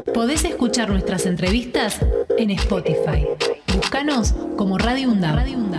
Podés escuchar nuestras entrevistas en Spotify. Búscanos como Radio UNDAB.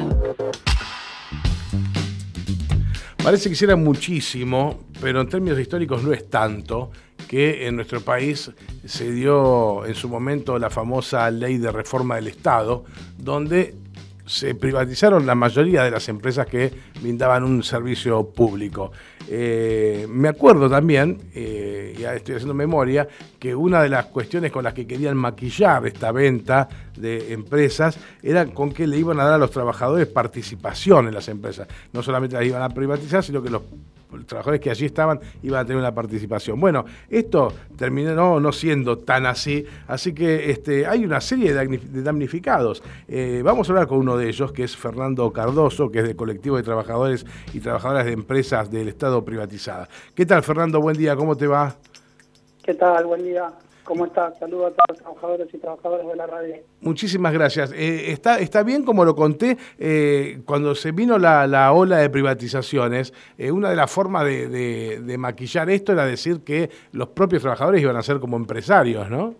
Parece que hiciera muchísimo, pero en términos históricos no es tanto, que en nuestro país se dio en su momento la famosa ley de reforma del Estado, donde se privatizaron la mayoría de las empresas que brindaban un servicio público. Me acuerdo también, ya estoy haciendo memoria, que una de las cuestiones con las que querían maquillar esta venta de empresas era con que le iban a dar a los trabajadores participación en las empresas. No solamente las iban a privatizar, sino que los trabajadores que allí estaban iban a tener una participación. Bueno, esto terminó no siendo tan así que hay una serie de damnificados. Vamos a hablar con uno de ellos, que es Fernando Cardoso, que es del colectivo de trabajadores y trabajadoras de empresas del Estado privatizadas. ¿Qué tal, Fernando? Buen día, ¿cómo te va? ¿Qué tal? Buen día. ¿Cómo estás? Saludos a todos los trabajadores y trabajadoras de la radio. Muchísimas gracias. Está bien, como lo conté, cuando se vino la ola de privatizaciones, una de las formas de maquillar esto era decir que los propios trabajadores iban a ser como empresarios, ¿no?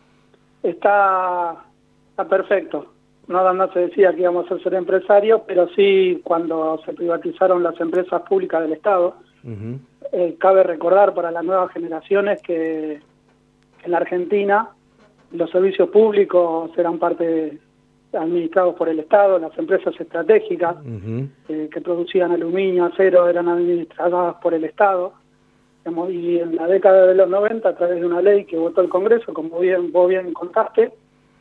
Está perfecto. No se decía que íbamos a ser empresarios, pero sí cuando se privatizaron las empresas públicas del Estado. Cabe recordar para las nuevas generaciones que en la Argentina los servicios públicos eran administrados por el Estado, las empresas estratégicas que producían aluminio, acero, eran administradas por el Estado. Y en la década de los 90, a través de una ley que votó el Congreso, como vos bien contaste,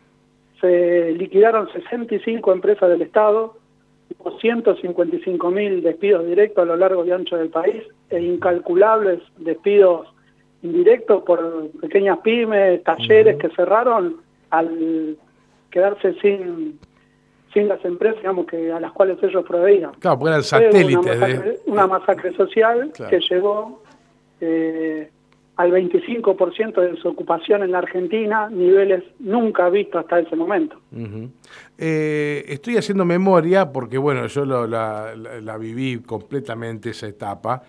se liquidaron 65 empresas del Estado, 155.000 despidos directos a lo largo y ancho del país, e incalculables despidos indirectos por pequeñas pymes, talleres que cerraron al quedarse sin las empresas, digamos, que a las cuales ellos proveían. Claro, porque eran satélites. Una masacre social, claro, que llegó al 25% de desocupación en la Argentina, niveles nunca vistos hasta ese momento. Estoy haciendo memoria porque, bueno, yo la viví completamente esa etapa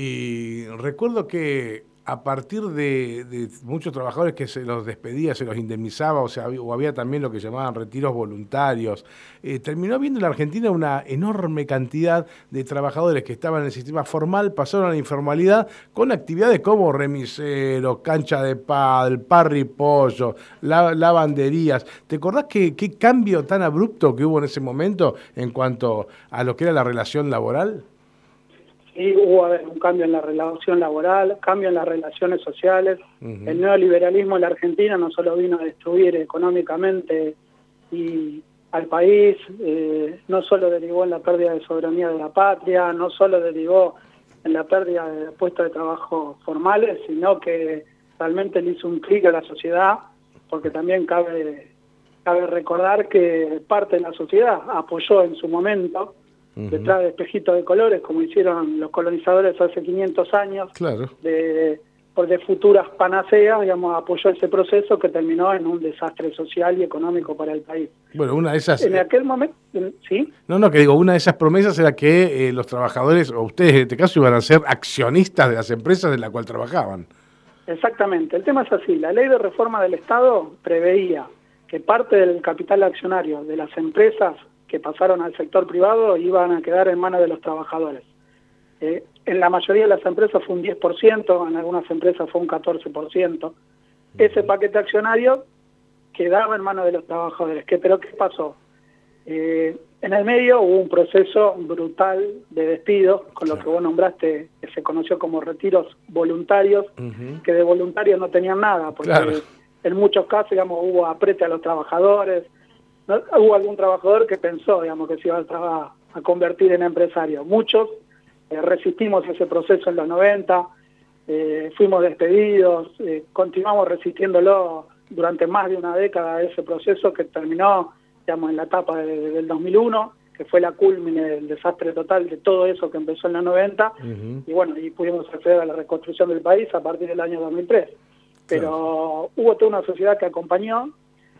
y recuerdo que a partir de muchos trabajadores que se los despedía, se los indemnizaba, o había también lo que llamaban retiros voluntarios, terminó habiendo en la Argentina una enorme cantidad de trabajadores que estaban en el sistema formal, pasaron a la informalidad con actividades como remiseros, cancha de pádel, parripollo, lavanderías. ¿Te acordás qué cambio tan abrupto que hubo en ese momento en cuanto a lo que era la relación laboral? Sí, hubo un cambio en la relación laboral, cambio en las relaciones sociales. El neoliberalismo en la Argentina no solo vino a destruir económicamente y al país, no solo derivó en la pérdida de soberanía de la patria, no solo derivó en la pérdida de puestos de trabajo formales, sino que realmente le hizo un clic a la sociedad, porque también cabe recordar que parte de la sociedad apoyó en su momento, detrás de espejitos de colores, como hicieron los colonizadores hace 500 años, claro, de futuras panaceas, digamos, apoyó ese proceso que terminó en un desastre social y económico para el país. Bueno, una de esas... En aquel momento, ¿sí? Una de esas promesas era que los trabajadores, o ustedes en este caso, iban a ser accionistas de las empresas en las cuales trabajaban. Exactamente. El tema es así. La ley de reforma del Estado preveía que parte del capital accionario de las empresas que pasaron al sector privado iban a quedar en manos de los trabajadores. En la mayoría de las empresas fue un 10%, en algunas empresas fue un 14%. Ese paquete accionario quedaba en manos de los trabajadores. ¿Pero qué pasó? En el medio hubo un proceso brutal de despidos, con lo que vos nombraste, que se conoció como retiros voluntarios, que de voluntarios no tenían nada, porque en muchos casos, digamos, hubo aprete a los trabajadores. No, hubo algún trabajador que pensó, digamos, que se iba a convertir en empresario. Muchos resistimos ese proceso en los 90, fuimos despedidos, continuamos resistiéndolo durante más de una década, ese proceso que terminó, digamos, en la etapa del 2001, que fue la culmine del desastre total de todo eso que empezó en los 90, y bueno, y pudimos acceder a la reconstrucción del país a partir del año 2003. Pero hubo toda una sociedad que acompañó.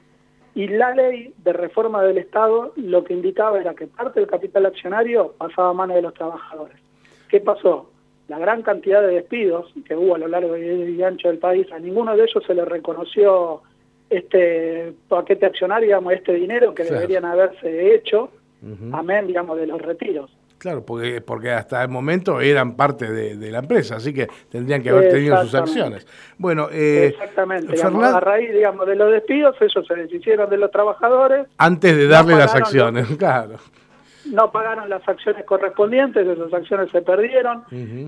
Y la ley de reforma del Estado lo que indicaba era que parte del capital accionario pasaba a manos de los trabajadores. ¿Qué pasó? la gran cantidad de despidos que hubo a lo largo y ancho del país, a ninguno de ellos se le reconoció este paquete accionario, digamos, este dinero que deberían haberse hecho, amén, digamos, de los retiros. Claro, porque hasta el momento eran parte de la empresa, así que tendrían que haber tenido sus acciones. Bueno, exactamente, digamos, a raíz, digamos, de los despidos, ellos se deshicieron de los trabajadores. Antes de darle las acciones, claro. No pagaron las acciones correspondientes, esas acciones se perdieron.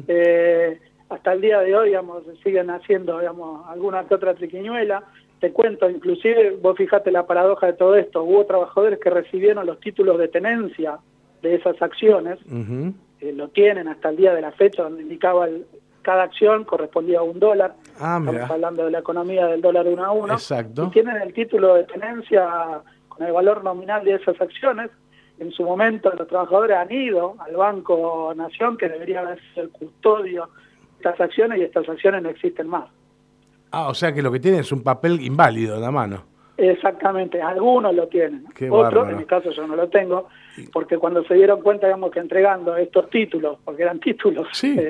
Hasta el día de hoy, digamos, siguen haciendo, digamos, alguna que otra triquiñuela. Te cuento, inclusive, vos fijate la paradoja de todo esto, hubo trabajadores que recibieron los títulos de tenencia de esas acciones, lo tienen hasta el día de la fecha, donde indicaba cada acción correspondía a $1. Estamos hablando de la economía del dólar 1 a 1. Exacto. Y tienen el título de tenencia con el valor nominal de esas acciones. En su momento los trabajadores han ido al Banco Nación, que debería haber sido el custodio de estas acciones, y estas acciones no existen más. O sea que lo que tienen es un papel inválido en la mano. Exactamente, algunos lo tienen. Qué otros, bárbaro. En mi caso yo no lo tengo, porque cuando se dieron cuenta, digamos, que entregando estos títulos, porque eran títulos,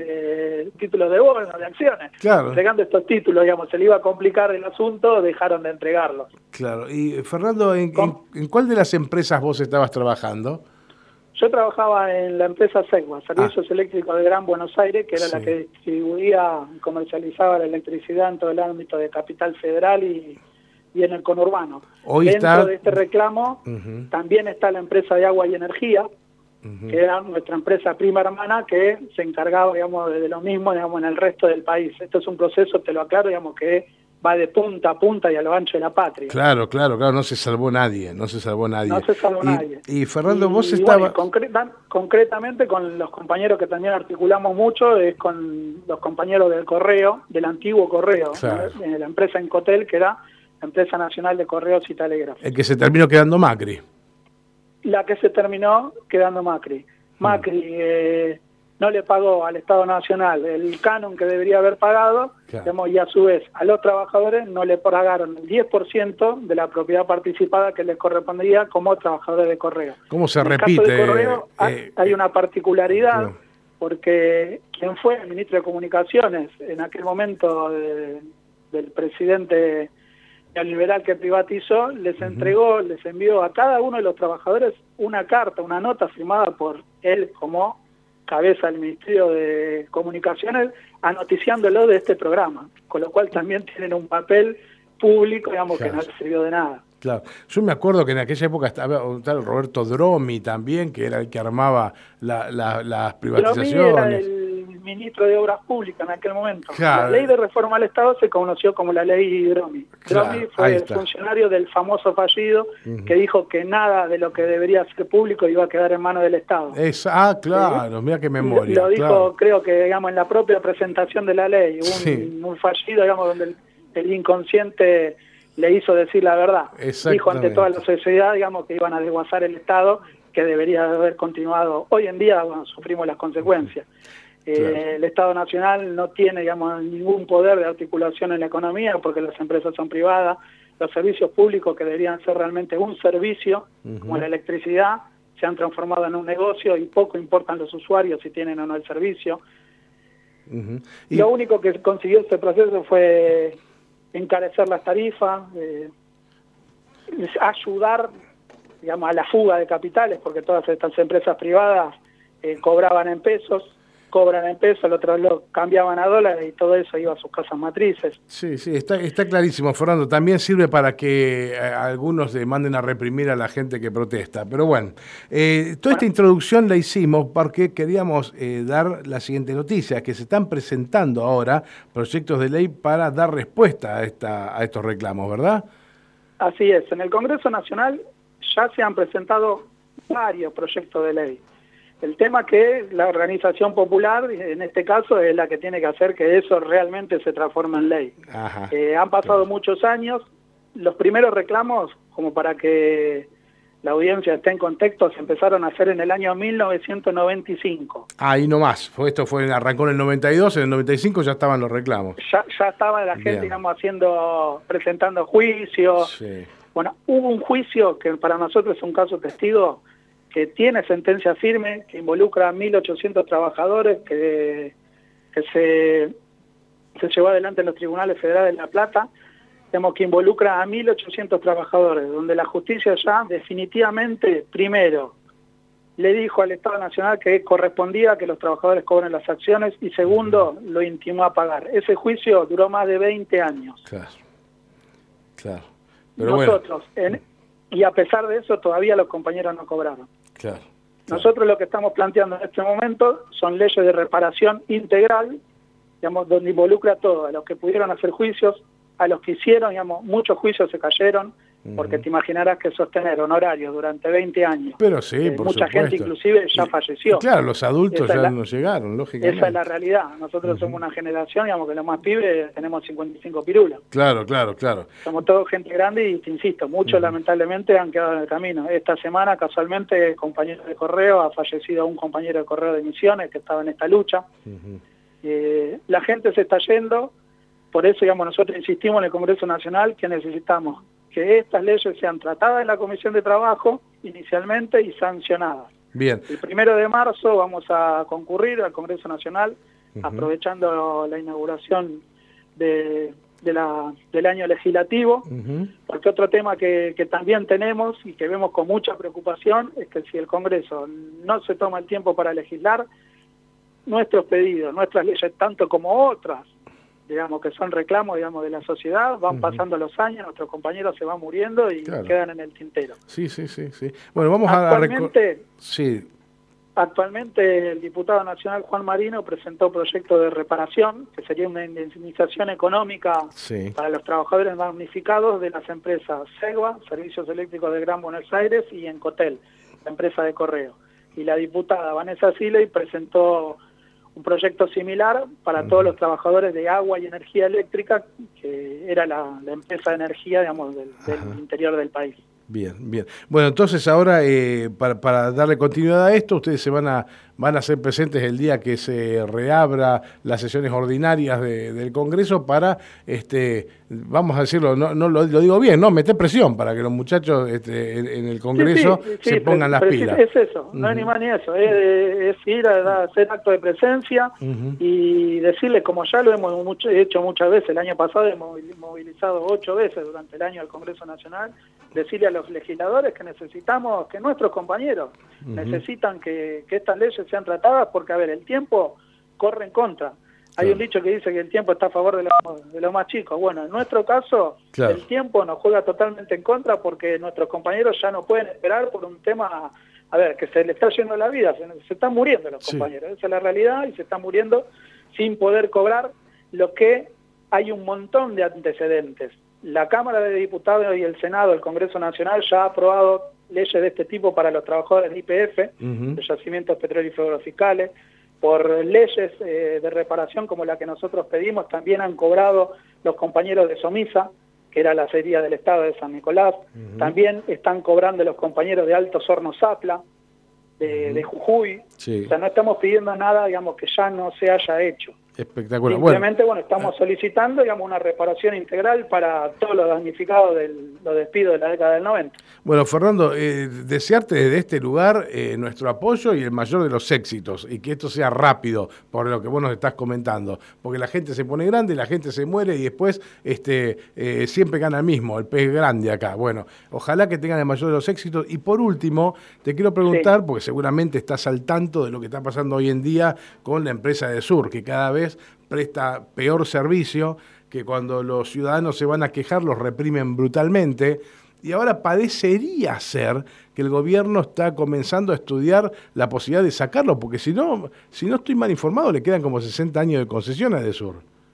títulos de bonos, de acciones, entregando estos títulos, digamos, se le iba a complicar el asunto, dejaron de entregarlos. Claro, y Fernando, ¿en cuál de las empresas vos estabas trabajando? Yo trabajaba en la empresa SEGUA, Servicios Eléctricos de Gran Buenos Aires, que era la que distribuía y comercializaba la electricidad en todo el ámbito de Capital Federal y en el conurbano. Dentro de este reclamo también está la empresa de agua y energía, que era nuestra empresa prima hermana, que se encargaba, digamos, de lo mismo, digamos, en el resto del país. Esto es un proceso, te lo aclaro, digamos, que va de punta a punta y a lo ancho de la patria. Claro, no se salvó nadie, No se salvó nadie. Y Fernando, vos estabas... Bueno, concretamente con los compañeros que también articulamos mucho, es con los compañeros del Correo, del antiguo Correo, la empresa Encotel, que era la Empresa Nacional de Correos y Telégrafos. El que se terminó quedando Macri. La que se terminó quedando Macri. Macri no le pagó al Estado Nacional el canon que debería haber pagado, digamos, y a su vez a los trabajadores no le pagaron el 10% de la propiedad participada que les correspondía como trabajadores de Correo. ¿Cómo se repite? En el caso de Correo hay una particularidad, porque quien fue el ministro de Comunicaciones en aquel momento del presidente neoliberal que privatizó, les entregó, les envió a cada uno de los trabajadores una carta, una nota firmada por él como cabeza del Ministerio de Comunicaciones, anoticiándolo de este programa, con lo cual también tienen un papel público, digamos, que no les sirvió de nada. Claro, yo me acuerdo que en aquella época estaba un tal Roberto Dromi también, que era el que armaba las privatizaciones. Dromi era el ministro de Obras Públicas en aquel momento. La ley de reforma al Estado se conoció como la ley Dromi. Dromi fue el funcionario del famoso fallido que dijo que nada de lo que debería ser público iba a quedar en manos del Estado. Claro, mira qué memoria. Lo dijo, creo que, digamos, en la propia presentación de la ley, un fallido, digamos, donde el inconsciente le hizo decir la verdad. Dijo ante toda la sociedad, digamos, que iban a desguazar el Estado, que debería haber continuado. Hoy en día, bueno, sufrimos las consecuencias. El Estado Nacional no tiene, digamos, ningún poder de articulación en la economía porque las empresas son privadas. Los servicios públicos, que deberían ser realmente un servicio, como la electricidad, se han transformado en un negocio y poco importan los usuarios si tienen o no el servicio. Lo único que consiguió este proceso fue encarecer las tarifas, ayudar, digamos, a la fuga de capitales, porque todas estas empresas privadas cobran en pesos, los otros lo cambiaban a dólares y todo eso iba a sus casas matrices. Sí, está clarísimo, Fernando. También sirve para que algunos manden a reprimir a la gente que protesta. Pero bueno, toda esta introducción la hicimos porque queríamos dar la siguiente noticia, que se están presentando ahora proyectos de ley para dar respuesta a estos reclamos, ¿verdad? Así es. En el Congreso Nacional ya se han presentado varios proyectos de ley. El tema que la organización popular, en este caso, es la que tiene que hacer que eso realmente se transforme en ley. Han pasado muchos años. Los primeros reclamos, como para que la audiencia esté en contexto, se empezaron a hacer en el año 1995. Ahí nomás. Arrancó en el 92, en el 95 ya estaban los reclamos. Ya estaba la gente, digamos, presentando juicios. Sí. Bueno, hubo un juicio que para nosotros es un caso testigo, que tiene sentencia firme, que involucra a 1.800 trabajadores, que que se llevó adelante en los tribunales federales de La Plata, digamos, que involucra a 1.800 trabajadores, donde la justicia ya definitivamente, primero, le dijo al Estado Nacional que correspondía que los trabajadores cobren las acciones y segundo, lo intimó a pagar. Ese juicio duró más de 20 años. Claro. Pero nosotros, y a pesar de eso, todavía los compañeros no cobraron. Claro. Nosotros lo que estamos planteando en este momento son leyes de reparación integral, digamos, donde involucra a todos, a los que pudieron hacer juicios, a los que hicieron, digamos, muchos juicios se cayeron, porque te imaginarás que sostener honorarios durante 20 años. Pero sí, por mucha supuesto. gente inclusive ya falleció. Claro, los adultos ya no llegaron, lógicamente. Esa es la realidad. Nosotros somos una generación, digamos, que los más pibes tenemos 55 pirulas. Claro. Somos todos gente grande y te insisto, muchos lamentablemente han quedado en el camino. Esta semana, casualmente, compañero de correo, ha fallecido un compañero de correo de Misiones que estaba en esta lucha. La gente se está yendo, por eso, digamos, nosotros insistimos en el Congreso Nacional que necesitamos que estas leyes sean tratadas en la Comisión de Trabajo inicialmente y sancionadas. Bien. El 1 de marzo vamos a concurrir al Congreso Nacional, aprovechando la inauguración del año legislativo, porque otro tema que también tenemos y que vemos con mucha preocupación es que si el Congreso no se toma el tiempo para legislar, nuestros pedidos, nuestras leyes, tanto como otras, digamos, que son reclamos, digamos, de la sociedad, van pasando los años, nuestros compañeros se van muriendo y quedan en el tintero. Sí. Bueno, vamos Actualmente el diputado nacional Juan Marino presentó proyecto de reparación, que sería una indemnización económica para los trabajadores damnificados de las empresas Segua, Servicios Eléctricos de Gran Buenos Aires, y Encotel, la empresa de correo. Y la diputada Vanessa Siley presentó un proyecto similar para todos los trabajadores de agua y energía eléctrica, que era la empresa de energía, digamos, del interior del país. Bien. Bueno, entonces ahora, para darle continuidad a esto, ustedes van a ser presentes el día que se reabra las sesiones ordinarias del Congreso para, vamos a decirlo, no lo digo bien, ¿no? Meter presión para que los muchachos en el Congreso se pongan las pilas. Es eso, no es ni más ni eso, es ir a hacer acto de presencia y decirles, como ya lo hemos hecho muchas veces, el año pasado hemos movilizado 8 veces durante el año al Congreso Nacional, decirle a los legisladores que necesitamos, que nuestros compañeros necesitan que estas leyes sean tratadas, porque, a ver, el tiempo corre en contra. Hay un dicho que dice que el tiempo está a favor de los más chicos. Bueno, en nuestro caso, el tiempo nos juega totalmente en contra, porque nuestros compañeros ya no pueden esperar por un tema, a ver, que se le está yendo la vida, se están muriendo los compañeros, esa es la realidad, y se están muriendo sin poder cobrar, lo que hay un montón de antecedentes. La Cámara de Diputados y el Senado, el Congreso Nacional, ya ha aprobado leyes de este tipo para los trabajadores de YPF, de yacimientos petrolíferos fiscales. Por leyes de reparación como la que nosotros pedimos, también han cobrado los compañeros de Somisa, que era la acería del Estado de San Nicolás. También están cobrando los compañeros de Altos Hornos Zapla, de Jujuy. O sea, no estamos pidiendo nada, digamos, que ya no se haya hecho. Espectacular. Simplemente, estamos solicitando, digamos, una reparación integral para todos los damnificados de los despidos de la década del 90. Bueno, Fernando, desearte desde este lugar nuestro apoyo y el mayor de los éxitos, y que esto sea rápido, por lo que vos nos estás comentando, porque la gente se pone grande, la gente se muere y después siempre gana el mismo, el pez grande acá. Bueno, ojalá que tengan el mayor de los éxitos. Y por último, te quiero preguntar, porque seguramente estás al tanto de lo que está pasando hoy en día con la empresa de Sur, que cada vez presta peor servicio, que cuando los ciudadanos se van a quejar los reprimen brutalmente, y ahora parecería ser que el gobierno está comenzando a estudiar la posibilidad de sacarlo, porque si no estoy mal informado, le quedan como 60 años de concesión a Edesur.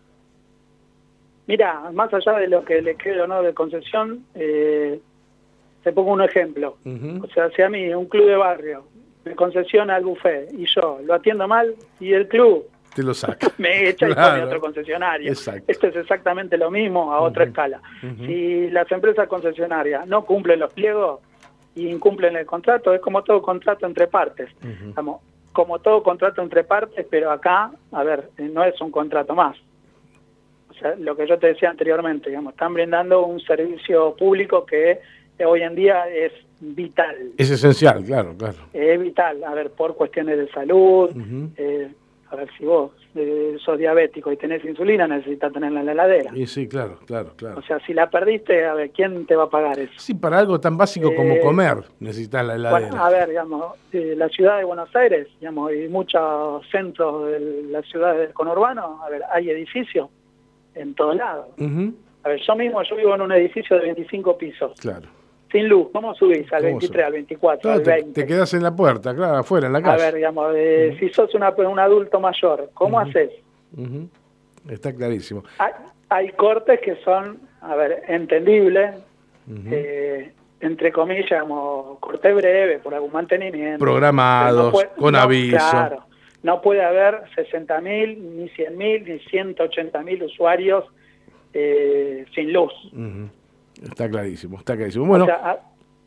Mira, más allá de lo que le quede o no de concesión, te pongo un ejemplo. O sea, si a mí un club de barrio me concesiona el buffet y yo lo atiendo mal, y el club te lo saca, me echa y pone otro concesionario. Exacto. Esto es exactamente lo mismo a otra escala. Si las empresas concesionarias no cumplen los pliegos y incumplen el contrato, es como todo contrato entre partes. Como todo contrato entre partes, pero acá, a ver, no es un contrato más. O sea, lo que yo te decía anteriormente, digamos, están brindando un servicio público que hoy en día es vital. Es esencial, claro. Es vital, a ver, por cuestiones de salud, A ver, si vos sos diabético y tenés insulina, necesitas tenerla en la heladera. Y sí, claro. O sea, si la perdiste, a ver, ¿quién te va a pagar eso? Sí, para algo tan básico como comer necesitas la heladera. Bueno, a ver, digamos, la ciudad de Buenos Aires, digamos, y muchos centros de las ciudades del conurbano, a ver, hay edificios en todos lados. A ver, yo vivo en un edificio de 25 pisos. Claro. Sin luz, ¿cómo subís? Al 23, al 24, al 20. Te quedás en la puerta, claro, afuera, en la casa. A ver, digamos, si sos un adulto mayor, ¿cómo haces? Está clarísimo. Hay cortes que son, a ver, entendibles, entre comillas, digamos, corte breve, por algún mantenimiento. Programados, con aviso. Claro, no puede haber 60.000, ni 100.000, ni 180.000 usuarios sin luz. Está clarísimo. Bueno, o sea,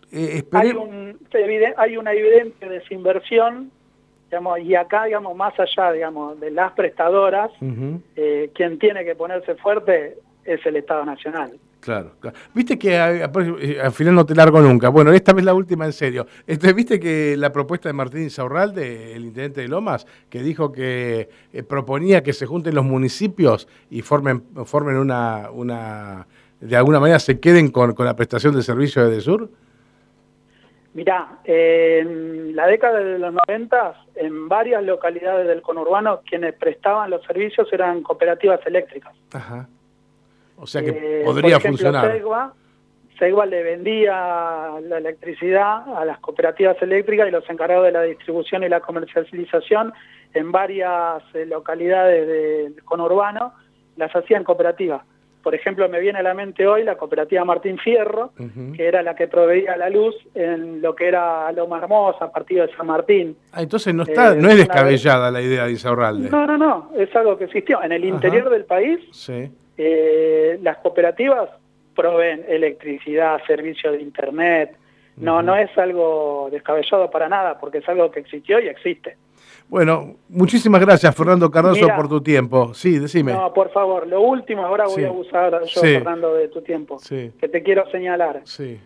hay una evidente desinversión, digamos, y acá, digamos, más allá, digamos, de las prestadoras, quien tiene que ponerse fuerte es el Estado Nacional. Claro. Viste que al final no te largo nunca. Bueno, esta vez la última en serio. Viste que la propuesta de Martín Insaurralde, el intendente de Lomas, que dijo que proponía que se junten los municipios y formen una de alguna manera se queden con la prestación de servicio de Edesur. Mirá, en la década de los 90, en varias localidades del conurbano, quienes prestaban los servicios eran cooperativas eléctricas. Ajá. O sea que podría por ejemplo, funcionar. Segua le vendía la electricidad a las cooperativas eléctricas y los encargados de la distribución y la comercialización en varias localidades del conurbano las hacían cooperativas. Por ejemplo, me viene a la mente hoy la cooperativa Martín Fierro, que era la que proveía la luz en lo que era Loma Hermosa, partido de San Martín. Entonces no es descabellada la idea de Insaurralde. No, es algo que existió. En el interior del país, sí. Las cooperativas proveen electricidad, servicio de internet. No es algo descabellado para nada, porque es algo que existió y existe. Bueno, muchísimas gracias, Fernando Cardoso, por tu tiempo. Sí, decime. No, por favor, lo último, ahora voy a abusar yo, Fernando, de tu tiempo, que te quiero señalar.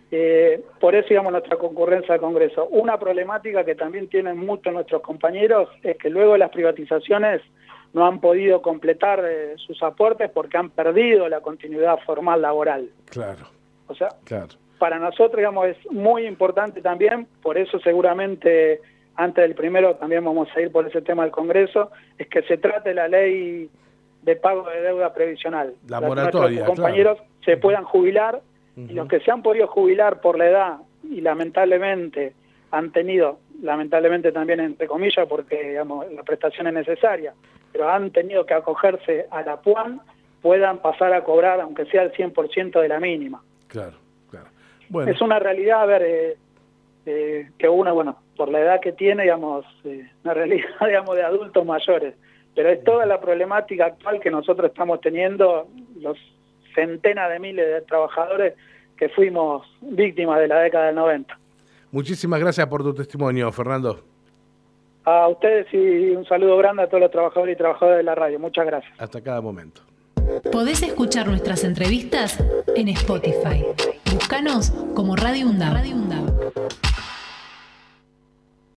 Por eso, digamos, nuestra concurrencia al Congreso. Una problemática que también tienen muchos nuestros compañeros es que luego de las privatizaciones no han podido completar sus aportes porque han perdido la continuidad formal laboral. Claro. O sea, para nosotros, digamos, es muy importante también, por eso seguramente antes del primero también vamos a ir por ese tema del Congreso, es que se trate la ley de pago de deuda previsional. La moratoria, nuestros compañeros se puedan jubilar, y los que se han podido jubilar por la edad y lamentablemente han tenido, lamentablemente también entre comillas, porque digamos la prestación es necesaria, pero han tenido que acogerse a la PUAN, puedan pasar a cobrar, aunque sea el 100% de la mínima. Claro. Bueno. Es una realidad, a ver, que uno, bueno, por la edad que tiene, digamos, una realidad, digamos, de adultos mayores, pero es toda la problemática actual que nosotros estamos teniendo, los centenas de miles de trabajadores que fuimos víctimas de la década del 90. Muchísimas gracias por tu testimonio, Fernando. A ustedes y un saludo grande a todos los trabajadores y trabajadoras de la radio. Muchas gracias. Hasta cada momento. Podés escuchar nuestras entrevistas en Spotify. Búscanos como Radio UNDAB.